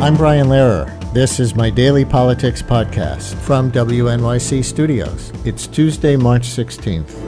I'm Brian Lehrer. This is my daily politics podcast from WNYC Studios. It's Tuesday, March 16th.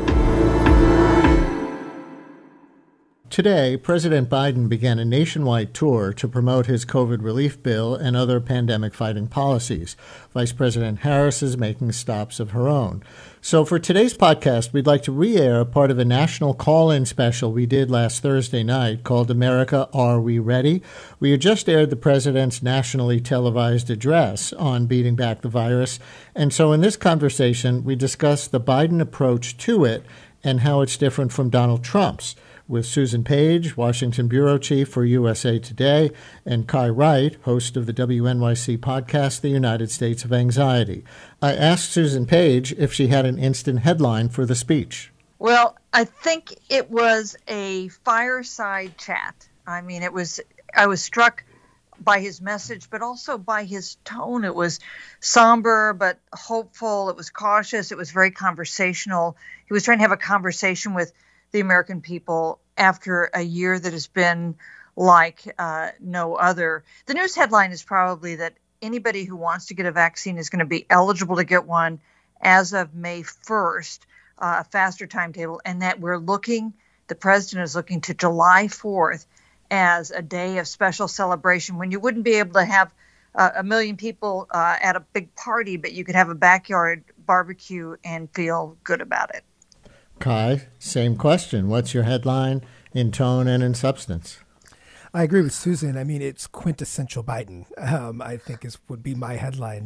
Today, President Biden began a nationwide tour to promote his COVID relief bill and other pandemic-fighting policies. Vice President Harris is making stops of her own. So for today's podcast, we'd like to re-air part of a national call-in special we did last Thursday night called America, Are We Ready? We had just aired the president's nationally televised address on beating back the virus. And so in this conversation, we discussed the Biden approach to it and how it's different from Donald Trump's, with Susan Page, Washington Bureau Chief for USA Today, and Kai Wright, host of the WNYC podcast, The United States of Anxiety. I asked Susan Page if she had an instant headline for the speech. Well, I think it was a fireside chat. I mean, I was struck by his message, but also by his tone. It was somber, but hopeful. It was cautious. It was very conversational. He was trying to have a conversation with the American people after a year that has been like no other. The news headline is probably that anybody who wants to get a vaccine is going to be eligible to get one as of May 1st, a faster timetable, and that the president is looking to July 4th as a day of special celebration when you wouldn't be able to have a million people at a big party, but you could have a backyard barbecue and feel good about it. Kai, same question. What's your headline in tone and in substance? I agree with Susan. I mean, it's quintessential Biden, I think would be my headline.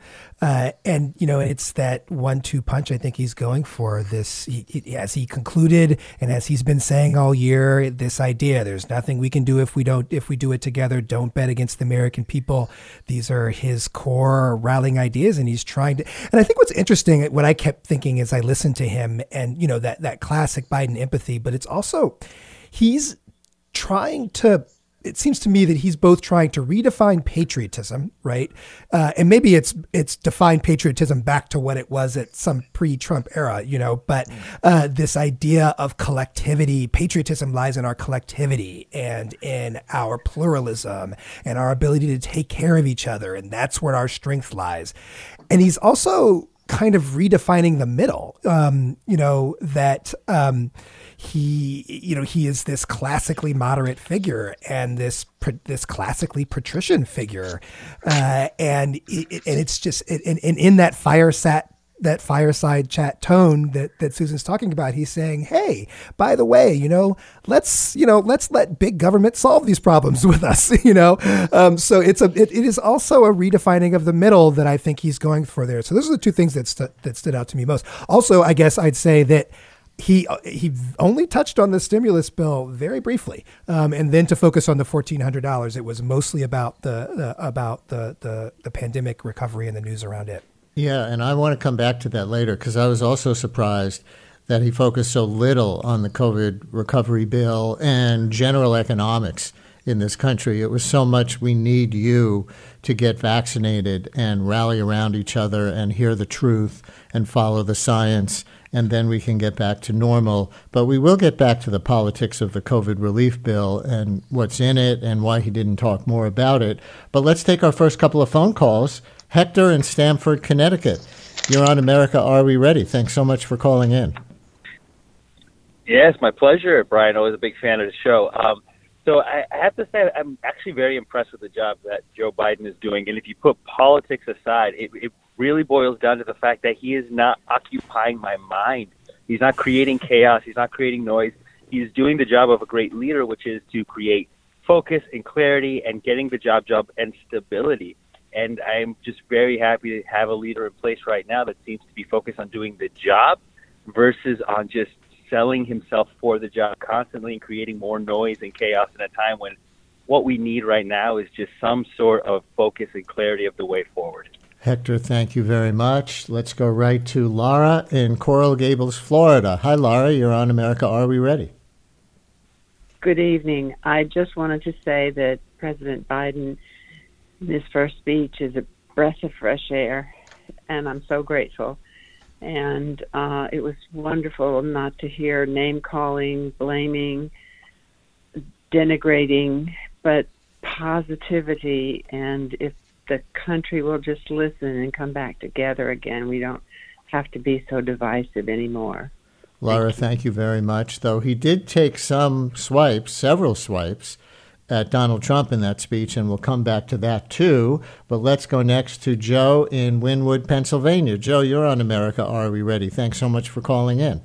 And, it's that 1-2 punch I think he's going for this. As he concluded and as he's been saying all year, this idea, there's nothing we can do if we do it together. Don't bet against the American people. These are his core rallying ideas. And he's trying to. And I think what's interesting, what I kept thinking as I listened to him and, that classic Biden empathy, but it's also he's trying to, it seems to me that he's both trying to redefine patriotism, right? And maybe it's defined patriotism back to what it was at some pre-Trump era, but this idea of collectivity, patriotism lies in our collectivity and in our pluralism and our ability to take care of each other. And that's where our strength lies. And he's also kind of redefining the middle, he is this classically moderate figure and this classically patrician figure, and it's just in that fireside chat tone that Susan's talking about. He's saying, "Hey, by the way, let's let big government solve these problems with us." So it is also a redefining of the middle that I think he's going for there. So those are the two things that stood out to me most. Also, I guess I'd say that he only touched on the stimulus bill very briefly, and then to focus on the $1,400, it was mostly about the pandemic recovery and the news around it. Yeah, and I want to come back to that later because I was also surprised that he focused so little on the COVID recovery bill and general economics in this country. It was so much we need you to get vaccinated and rally around each other and hear the truth and follow the science, and then we can get back to normal. But we will get back to the politics of the COVID relief bill and what's in it and why he didn't talk more about it. But let's take our first couple of phone calls. Hector in Stamford, Connecticut. You're on America, Are We Ready? Thanks so much for calling in. Yes, my pleasure, Brian. Always a big fan of the show. So I have to say I'm actually very impressed with the job that Joe Biden is doing. And if you put politics aside, it really boils down to the fact that he is not occupying my mind. He's not creating chaos. He's not creating noise. He's doing the job of a great leader, which is to create focus and clarity and getting the job and stability. And I'm just very happy to have a leader in place right now that seems to be focused on doing the job versus on just selling himself for the job constantly and creating more noise and chaos in a time when what we need right now is just some sort of focus and clarity of the way forward. Hector, thank you very much. Let's go right to Laura in Coral Gables, Florida. Hi, Laura. You're on America, Are We Ready? Good evening. I just wanted to say that President Biden, in his first speech, is a breath of fresh air, and I'm so grateful. And it was wonderful not to hear name-calling, blaming, denigrating, but positivity, and if the country will just listen and come back together again, we don't have to be so divisive anymore. Laura, thank you very much. Though he did take several swipes at Donald Trump in that speech, and we'll come back to that too. But let's go next to Joe in Wynwood, Pennsylvania. Joe, you're on America Are We Ready? Thanks so much for calling in.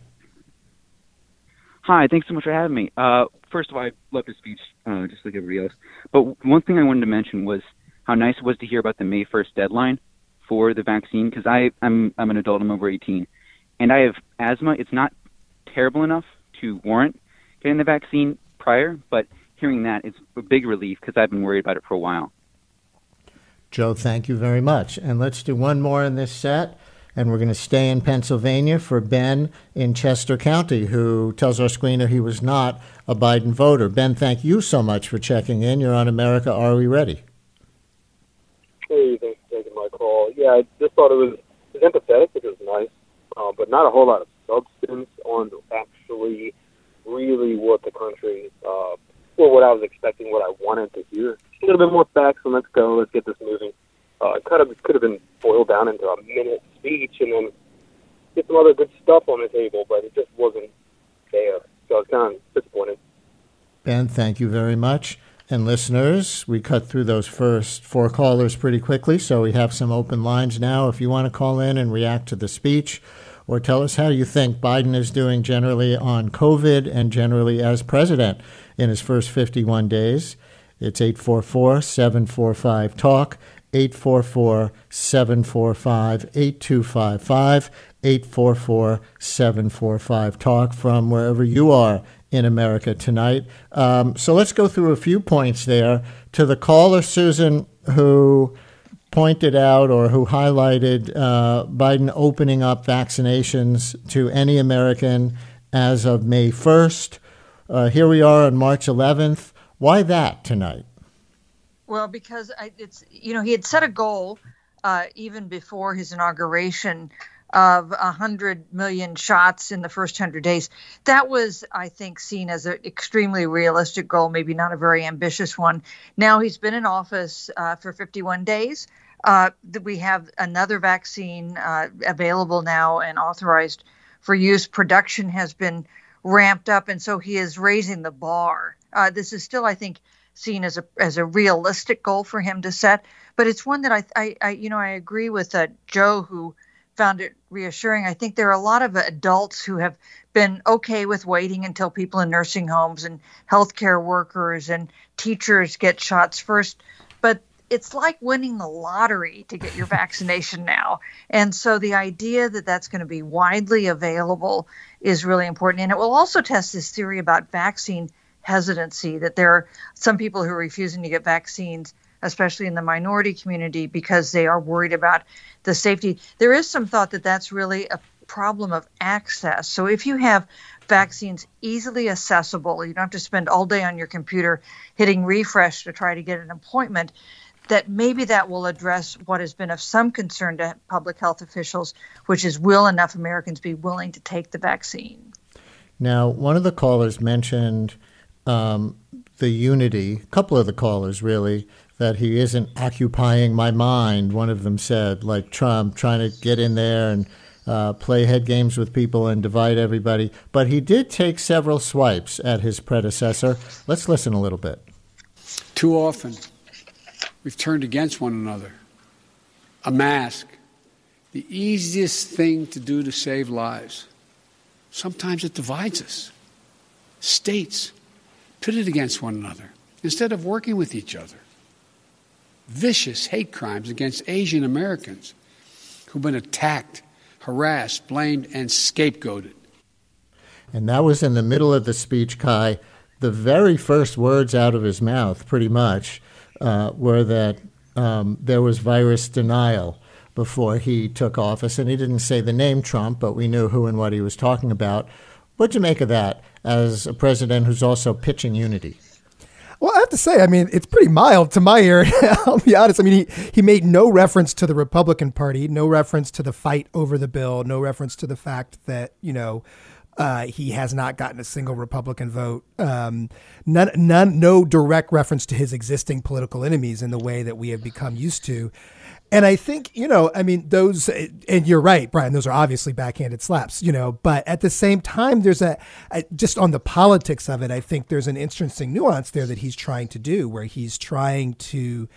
Hi, thanks so much for having me. First of all, I love his speech, just like everybody else. But one thing I wanted to mention was how nice it was to hear about the May 1st deadline for the vaccine, because I'm an adult, I'm over 18, and I have asthma. It's not terrible enough to warrant getting the vaccine prior, but hearing that, it's a big relief because I've been worried about it for a while. Joe, thank you very much. And let's do one more in this set, and we're going to stay in Pennsylvania for Ben in Chester County, who tells our screener he was not a Biden voter. Ben, thank you so much for checking in. You're on America Are We Ready? Hey, thanks for taking my call. Yeah, I just thought it was empathetic, which was nice, but not a whole lot of substance on actually really what the country, what I was expecting, what I wanted to hear. A little bit more facts, and let's go, let's get this moving. It could have been boiled down into a minute speech and then get some other good stuff on the table, but it just wasn't there. So I was kind of disappointed. Ben, thank you very much. And listeners, we cut through those first 4 callers pretty quickly, so we have some open lines now. If you want to call in and react to the speech or tell us how you think Biden is doing generally on COVID and generally as president in his first 51 days, it's 844-745-TALK, 844-745-8255, 844-745-TALK from wherever you are in America tonight. So let's go through a few points there. To the caller, Susan, who pointed out or who highlighted Biden opening up vaccinations to any American as of May 1st. Here we are on March 11th. Why that tonight? Well, because he had set a goal even before his inauguration of 100 million shots in the first 100 days. That was, I think, seen as an extremely realistic goal, maybe not a very ambitious one. Now he's been in office for 51 days. We have another vaccine available now and authorized for use. Production has been ramped up, and so he is raising the bar. This is still, I think, seen as a realistic goal for him to set, but it's one that I agree with Joe, who found it reassuring. I think there are a lot of adults who have been okay with waiting until people in nursing homes and healthcare workers and teachers get shots first, but it's like winning the lottery to get your vaccination now. And so the idea that that's going to be widely available is really important. And it will also test this theory about vaccine hesitancy, that there are some people who are refusing to get vaccines, especially in the minority community, because they are worried about the safety. There is some thought that that's really a problem of access. So if you have vaccines easily accessible, you don't have to spend all day on your computer hitting refresh to try to get an appointment, that maybe that will address what has been of some concern to public health officials, which is, will enough Americans be willing to take the vaccine? Now, one of the callers mentioned the unity, a couple of the callers really, that he isn't occupying my mind, one of them said, like Trump, trying to get in there and play head games with people and divide everybody. But he did take several swipes at his predecessor. Let's listen a little bit. Too often, we've turned against one another. A mask, the easiest thing to do to save lives. Sometimes it divides us. States pitted against one another instead of working with each other. Vicious hate crimes against Asian Americans who've been attacked, harassed, blamed, and scapegoated. And that was in the middle of the speech, Kai. The very first words out of his mouth, pretty much, were that there was virus denial before he took office. And he didn't say the name Trump, but we knew who and what he was talking about. What'd you make of that as a president who's also pitching unity? Well, I have to say, I mean, it's pretty mild to my ear. I'll be honest. I mean, he made no reference to the Republican Party, no reference to the fight over the bill, no reference to the fact that, He has not gotten a single Republican vote. No direct reference to his existing political enemies in the way that we have become used to. And I think, those, and you're right, Brian, those are obviously backhanded slaps, but at the same time, there's just on the politics of it, I think there's an interesting nuance there that he's trying to do, where he's trying to,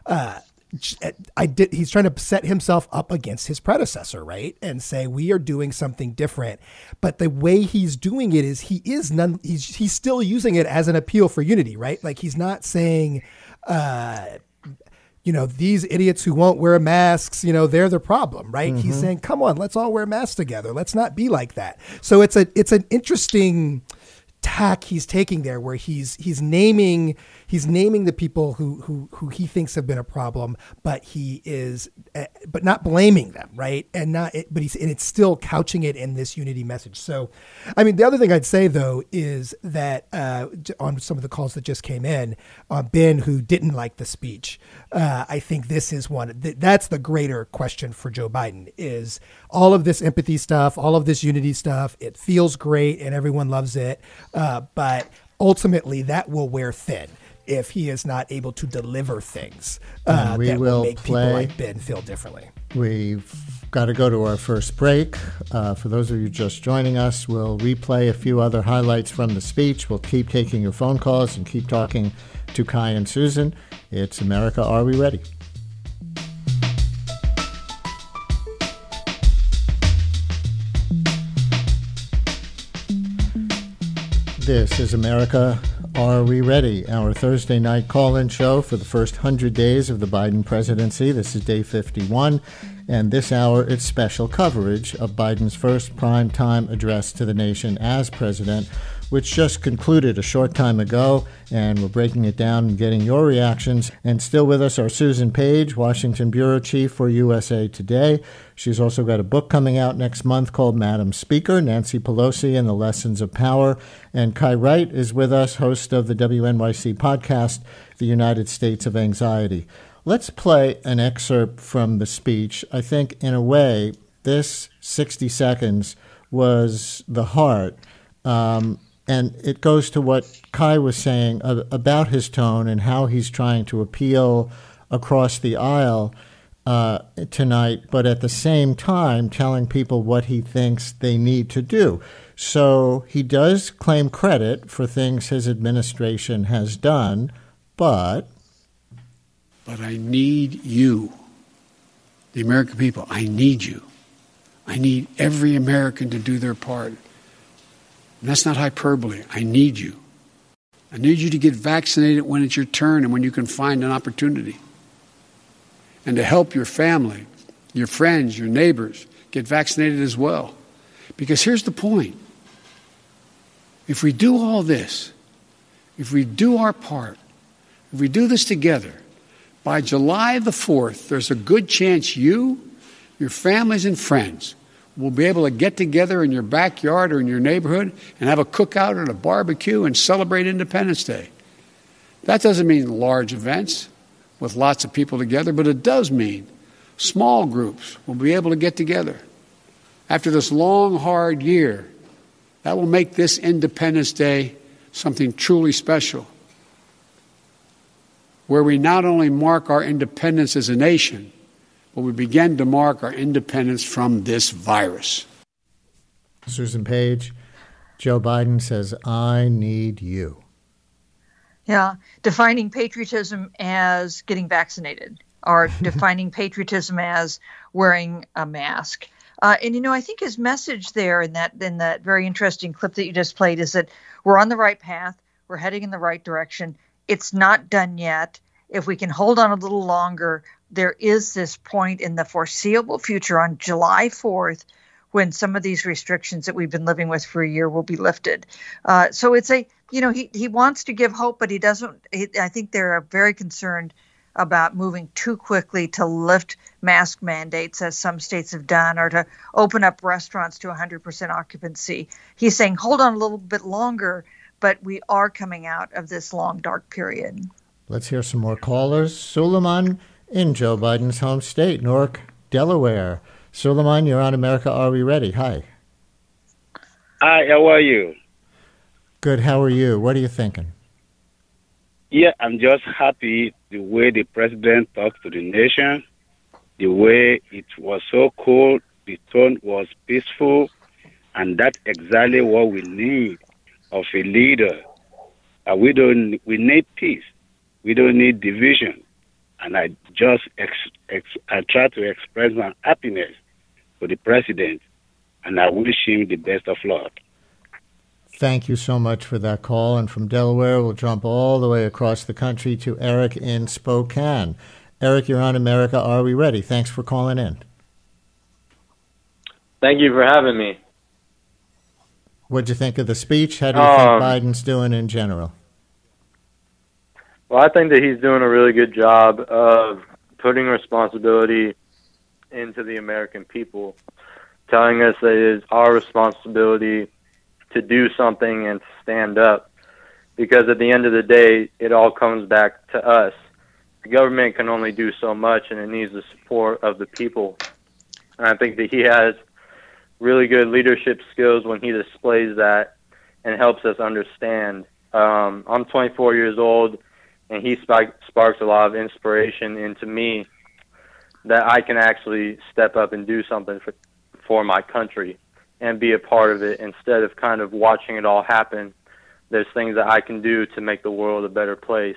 he's trying to set himself up against his predecessor, right? And say, we are doing something different. But the way he's doing it is he's still using it as an appeal for unity, right? Like he's not saying, these idiots who won't wear masks, they're the problem, right? Mm-hmm. He's saying, come on, let's all wear masks together. Let's not be like that. So it's an interesting tack he's taking there, where he's naming the people who he thinks have been a problem, but but not blaming them, right? And it's still couching it in this unity message. So, the other thing I'd say though is that on some of the calls that just came in, Ben, who didn't like the speech, I think this is that's the greater question for Joe Biden, is all of this empathy stuff, all of this unity stuff. It feels great and everyone loves it, but ultimately that will wear thin if he is not able to deliver things that will make people like Ben feel differently. We've got to go to our first break. For those of you just joining us, we'll replay a few other highlights from the speech. We'll keep taking your phone calls and keep talking to Kai and Susan. It's America, Are We Ready? This is America, Are We Ready? Our Thursday night call-in show for the first 100 days of the Biden presidency. This is day 51, and this hour it's special coverage of Biden's first prime-time address to the nation as president, which just concluded a short time ago, and we're breaking it down and getting your reactions. And still with us are Susan Page, Washington Bureau Chief for USA Today. She's also got a book coming out next month called Madam Speaker, Nancy Pelosi and the Lessons of Power. And Kai Wright is with us, host of the WNYC podcast, The United States of Anxiety. Let's play an excerpt from the speech. I think, in a way, this 60 seconds was the heart. And it goes to what Kai was saying about his tone and how he's trying to appeal across the aisle tonight, but at the same time telling people what he thinks they need to do. So he does claim credit for things his administration has done, but I need you, the American people. I need you. I need every American to do their part. And that's not hyperbole. I need you. I need you to get vaccinated when it's your turn and when you can find an opportunity. And to help your family, your friends, your neighbors get vaccinated as well. Because here's the point. If we do all this, if we do our part, if we do this together, by July the 4th, there's a good chance you, your families and friends will be able to get together in your backyard or in your neighborhood and have a cookout or a barbecue and celebrate Independence Day. That doesn't mean large events with lots of people together, but it does mean small groups will be able to get together. After this long, hard year, that will make this Independence Day something truly special, where we not only mark our independence as a nation, but we begin to mark our independence from this virus. Susan Page, Joe Biden says, I need you. Yeah, defining patriotism as getting vaccinated, or defining patriotism as wearing a mask. And I think his message there in that very interesting clip that you just played is that we're on the right path. We're heading in the right direction. It's not done yet. If we can hold on a little longer, there is this point in the foreseeable future on July 4th when some of these restrictions that we've been living with for a year will be lifted. So it's he wants to give hope, but he doesn't. I think they're very concerned about moving too quickly to lift mask mandates, as some states have done, or to open up restaurants to 100% occupancy. He's saying, hold on a little bit longer, but we are coming out of this long, dark period. Let's hear some more callers. Suleiman in Joe Biden's home state, Newark, Delaware. Suleiman, you're on America, Are We Ready? Hi. Hi, how are you? Good. How are you? What are you thinking? Yeah, I'm just happy the way the president talked to the nation, the way it was so cool, the tone was peaceful, and that's exactly what we need of a leader. We need peace. We don't need division. And I just I try to express my happiness for the president, and I wish him the best of luck. Thank you so much for that call. And from Delaware, we'll jump all the way across the country to Eric in Spokane. Eric, you're on America. Are we ready? Thanks for calling in. Thank you for having me. What'd you think of the speech? How do you think Biden's doing in general? Well, I think that he's doing a really good job of putting responsibility into the American people, telling us that it is our responsibility to do something and to stand up, because at the end of the day, it all comes back to us. The government can only do so much, and it needs the support of the people. And I think that he has really good leadership skills when he displays that and helps us understand. I'm 24 years old, and he sparks a lot of inspiration into me that I can actually step up and do something for my country and be a part of it instead of kind of watching it all happen. There's things that I can do to make the world a better place.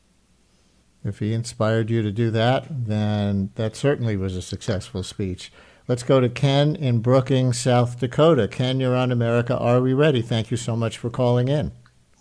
If he inspired you to do that, then that certainly was a successful speech. Let's go to Ken in Brookings, South Dakota. Ken, you're on America. Are we ready? Thank you so much for calling in.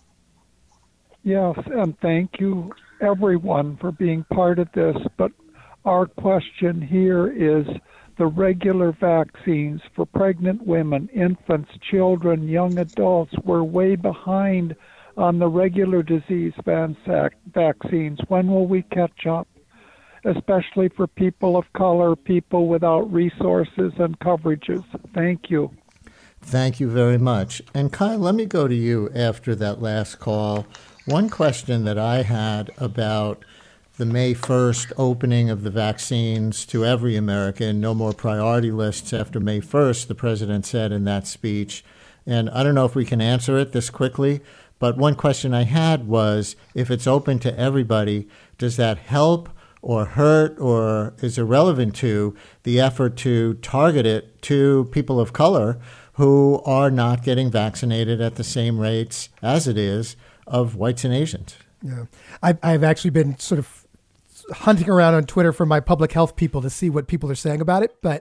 Yes, and thank you, everyone, for being part of this. But our question here is the regular vaccines for pregnant women, infants, children, young adults. We're way behind on the regular disease vaccines. When will we catch up? Especially for people of color, people without resources and coverages. Thank you. Thank you very much. And Kyle, let me go to you after that last call. One question that I had about the May 1st opening of the vaccines to every American, no more priority lists after May 1st, the president said in that speech. And I don't know if we can answer it this quickly, but one question I had was, if it's open to everybody, does that help or hurt or is irrelevant to the effort to target it to people of color who are not getting vaccinated at the same rates as it is of whites and Asians? Yeah, I've actually been sort of hunting around on Twitter for my public health people to see what people are saying about it. But,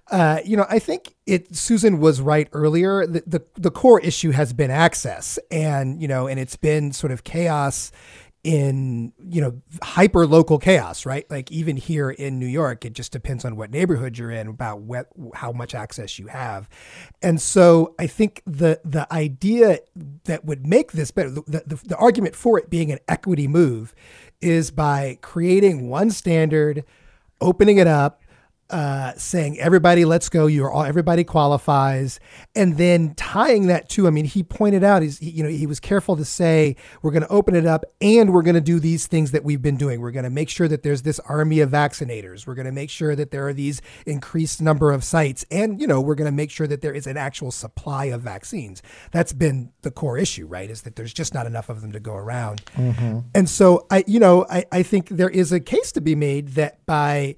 I think Susan was right earlier. The core issue has been access and it's been sort of chaos in, hyper local chaos, right? Like even here in New York, it just depends on what neighborhood you're in about how much access you have. And so I think the idea that would make this better, the argument for it being an equity move is by creating one standard, opening it up, saying everybody, let's go. Everybody qualifies, and then tying that to. I mean, he pointed out he was careful to say we're going to open it up and we're going to do these things that we've been doing. We're going to make sure that there's this army of vaccinators. We're going to make sure that there are these increased number of sites, and we're going to make sure that there is an actual supply of vaccines. That's been the core issue, right? Is that there's just not enough of them to go around, and so I think there is a case to be made that by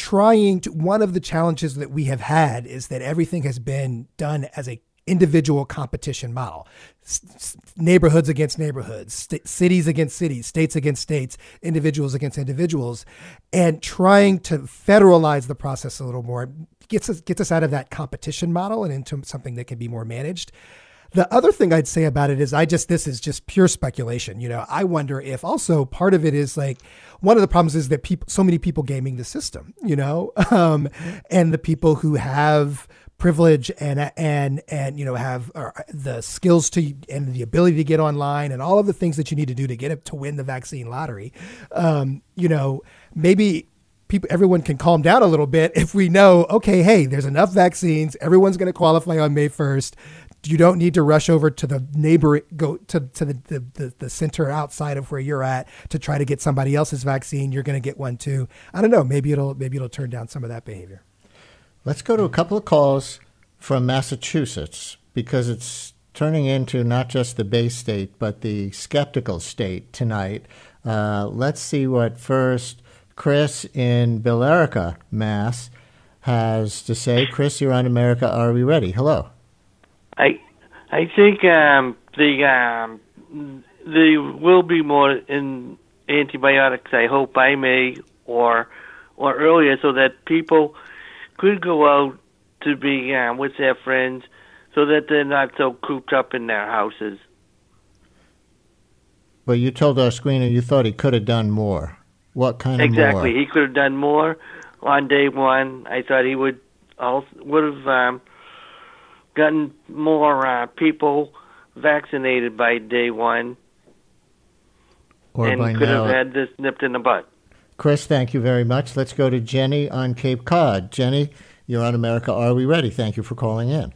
one of the challenges that we have had is that everything has been done as a individual competition model, neighborhoods against neighborhoods, cities against cities, states against states, individuals against individuals, and trying to federalize the process a little more gets us out of that competition model and into something that can be more managed. The other thing I'd say about it is this is just pure speculation. I wonder if also part of it is like one of the problems is that so many people gaming the system, and the people who have privilege and have the skills to and the ability to get online and all of the things that you need to do to get it to win the vaccine lottery. Maybe everyone can calm down a little bit if we know, okay, hey, there's enough vaccines. Everyone's going to qualify on May 1st. You don't need to rush over to the go to the center outside of where you're at to try to get somebody else's vaccine. You're going to get one too. I don't know. Maybe it'll turn down some of that behavior. Let's go to a couple of calls from Massachusetts. because it's turning into not just the Bay State, but the skeptical state tonight. Let's see what first Chris in Billerica, Mass. has to say. Chris, you're on America. Are we ready? Hello. I think there will be more in antibiotics. I hope by May or earlier, so that people could go out to be with their friends, so that they're not so cooped up in their houses. But you told our screener you thought he could have done more. What kind of more? Exactly, he could have done more on day one. I thought he would have gotten more people vaccinated by day one, and could have had this nipped in the butt. Chris, thank you very much. Let's go to Jenny on Cape Cod. Jenny, you're on America. Are we ready? Thank you for calling in.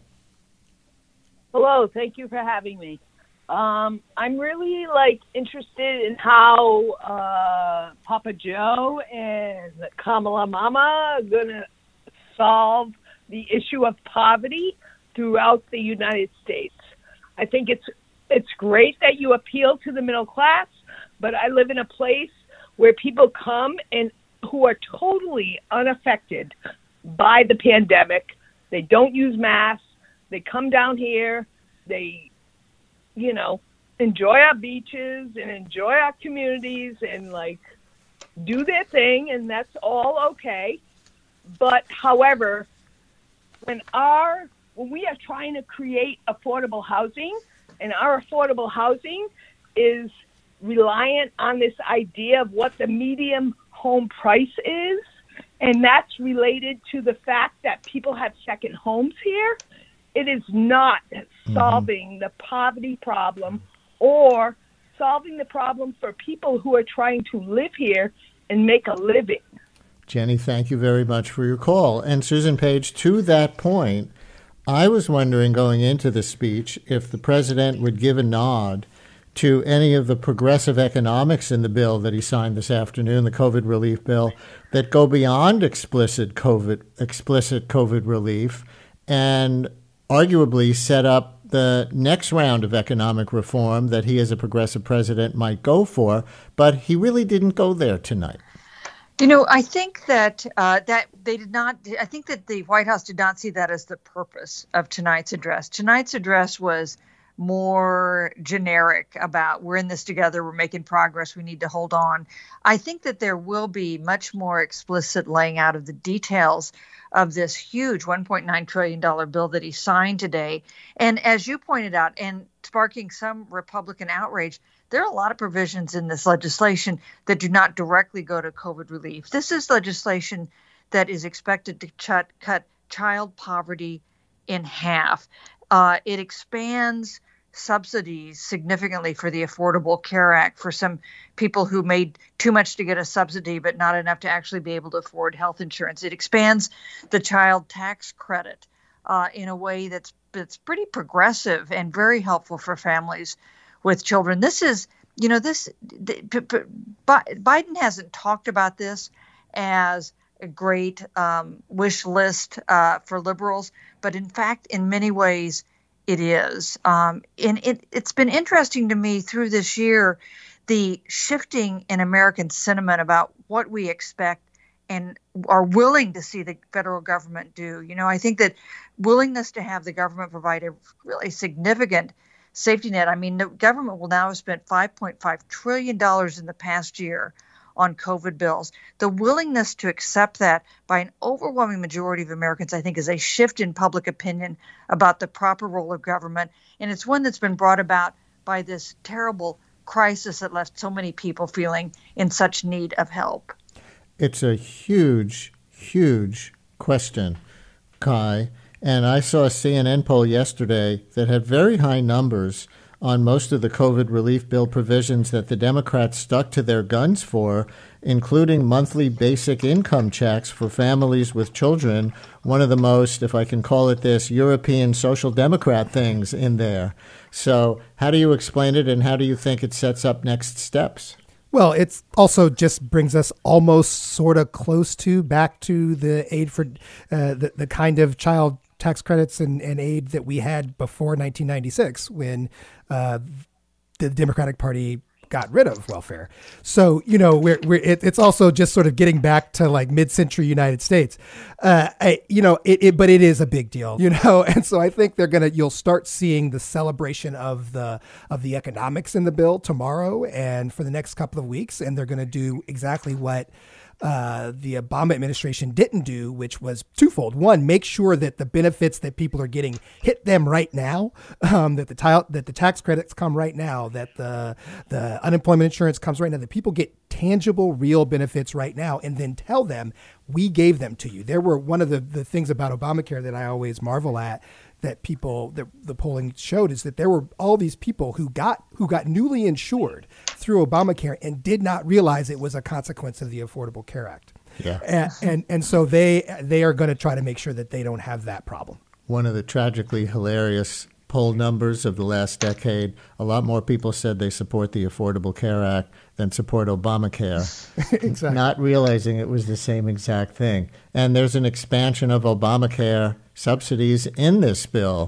Hello, thank you for having me. I'm really interested in how Papa Joe and Kamala Mama are gonna solve the issue of poverty throughout the United States. I think it's great that you appeal to the middle class, but I live in a place where people come and who are totally unaffected by the pandemic. They don't use masks. They come down here. They, enjoy our beaches and enjoy our communities and do their thing, and that's all okay. But however, when we are trying to create affordable housing, and our affordable housing is reliant on this idea of what the median home price is, and that's related to the fact that people have second homes here, it is not solving the poverty problem or solving the problem for people who are trying to live here and make a living. Jenny, thank you very much for your call. And Susan Page, to that point, I was wondering going into the speech if the president would give a nod to any of the progressive economics in the bill that he signed this afternoon, the COVID relief bill, that go beyond explicit COVID relief and arguably set up the next round of economic reform that he as a progressive president might go for, but he really didn't go there tonight. I think that they did not. I think that the White House did not see that as the purpose of tonight's address. Tonight's address was more generic about we're in this together, we're making progress, we need to hold on. I think that there will be much more explicit laying out of the details of this huge $1.9 trillion bill that he signed today. And as you pointed out, and sparking some Republican outrage, there are a lot of provisions in this legislation that do not directly go to COVID relief. This is legislation that is expected to cut child poverty in half. It expands subsidies significantly for the Affordable Care Act for some people who made too much to get a subsidy but not enough to actually be able to afford health insurance. It expands the child tax credit in a way that's pretty progressive and very helpful for families with children. Biden hasn't talked about this as a great wish list for liberals, but in fact, in many ways, it is. And it's been interesting to me through this year, the shifting in American sentiment about what we expect and are willing to see the federal government do. I think that willingness to have the government provide a really significant safety net. I mean, the government will now have spent $5.5 trillion in the past year on COVID bills. The willingness to accept that by an overwhelming majority of Americans, I think, is a shift in public opinion about the proper role of government. And it's one that's been brought about by this terrible crisis that left so many people feeling in such need of help. It's a huge, huge question, Kai. And I saw a CNN poll yesterday that had very high numbers on most of the COVID relief bill provisions that the Democrats stuck to their guns for, including monthly basic income checks for families with children, one of the most, if I can call it this, European social democrat things in there. So how do you explain it, and how do you think it sets up next steps? Well, it's also just brings us almost sort of close to back to the aid for the kind of child tax credits and aid that we had before 1996 when the Democratic Party got rid of welfare. So, it's also just sort of getting back to like mid-century United States. But it is a big deal, and so I think you'll start seeing the celebration of the economics in the bill tomorrow and for the next couple of weeks. And they're going to do exactly what the Obama administration didn't do, which was twofold. One, make sure that the benefits that people are getting hit them right now, that the tax credits come right now, that the unemployment insurance comes right now, that people get tangible, real benefits right now, and then tell them, we gave them to you. There were one of the things about Obamacare that I always marvel at, that the polling showed, is that there were all these people who got newly insured through Obamacare and did not realize it was a consequence of the Affordable Care Act. Yeah. And so they are going to try to make sure that they don't have that problem. One of the tragically hilarious poll numbers of the last decade, a lot more people said they support the Affordable Care Act than support Obamacare, exactly. Not realizing it was the same exact thing. And there's an expansion of Obamacare subsidies in this bill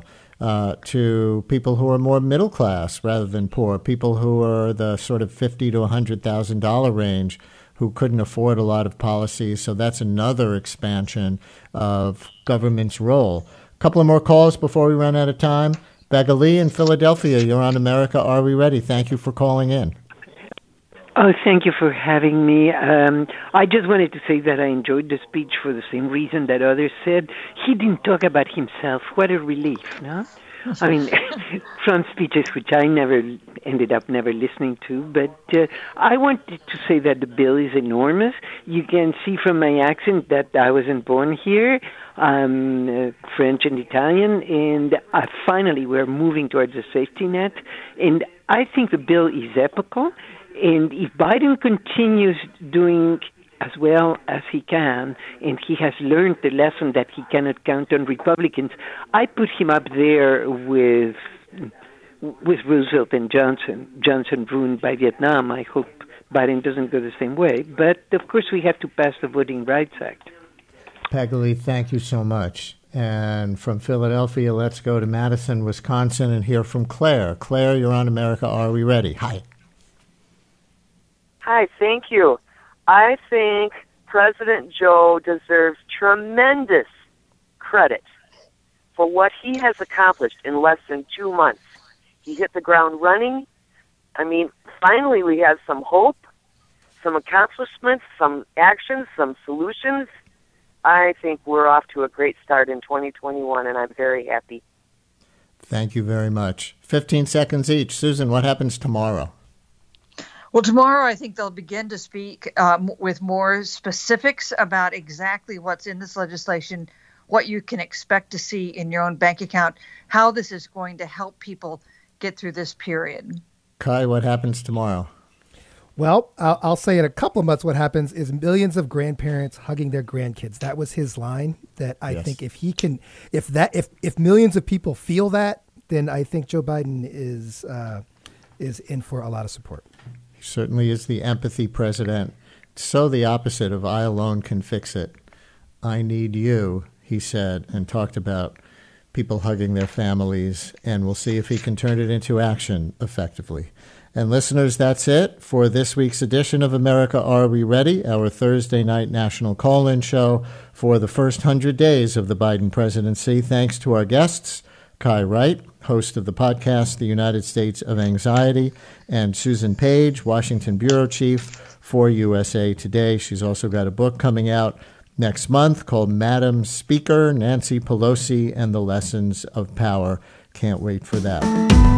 to people who are more middle class rather than poor, people who are the sort of $50,000 to $100,000 range who couldn't afford a lot of policies. So that's another expansion of government's role. A couple of more calls before we run out of time. Begali in Philadelphia, you're on America Are We Ready? Thank you for calling in. Oh, thank you for having me. I just wanted to say that I enjoyed the speech for the same reason that others said. He didn't talk about himself. What a relief, no? I mean, some speeches which I ended up never listening to, but I wanted to say that the bill is enormous. You can see from my accent that I wasn't born here. I'm French and Italian, and finally we're moving towards a safety net. And I think the bill is epical. And if Biden continues doing as well as he can, and he has learned the lesson that he cannot count on Republicans, I put him up there with Roosevelt and Johnson. Johnson ruined by Vietnam. I hope Biden doesn't go the same way. But, of course, we have to pass the Voting Rights Act. Begali, thank you so much. And from Philadelphia, let's go to Madison, Wisconsin, and hear from Claire. Claire, you're on America Are We Ready? Hi. Hi, thank you. I think President Joe deserves tremendous credit for what he has accomplished in less than 2 months. He hit the ground running. I mean, finally we have some hope, some accomplishments, some actions, some solutions. I think we're off to a great start in 2021, and I'm very happy. Thank you very much. 15 seconds each. Susan, what happens tomorrow? Well, tomorrow I think they'll begin to speak with more specifics about exactly what's in this legislation, what you can expect to see in your own bank account, how this is going to help people get through this period. Kai, what happens tomorrow? Well, I'll say in a couple of months what happens is millions of grandparents hugging their grandkids. That was his line. That I think if he can, if millions of people feel that, then I think Joe Biden is in for a lot of support. Certainly is the empathy president. So the opposite of I alone can fix it. I need you, he said, and talked about people hugging their families, and we'll see if he can turn it into action effectively. And listeners, that's it for this week's edition of America Are We Ready, our Thursday night national call-in show for the first 100 days of the Biden presidency. Thanks to our guests, Kai Wright, host of the podcast, The United States of Anxiety, and Susan Page, Washington bureau chief for USA Today. She's also got a book coming out next month called Madam Speaker, Nancy Pelosi and the Lessons of Power. Can't wait for that.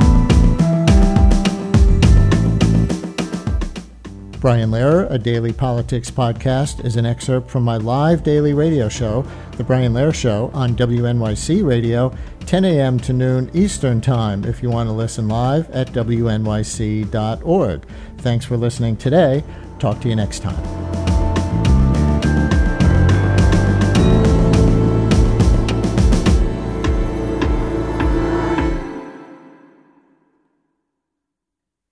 Brian Lehrer, a daily politics podcast, is an excerpt from my live daily radio show, The Brian Lehrer Show, on WNYC Radio, 10 a.m. to noon Eastern Time, if you want to listen live at wnyc.org. Thanks for listening today. Talk to you next time.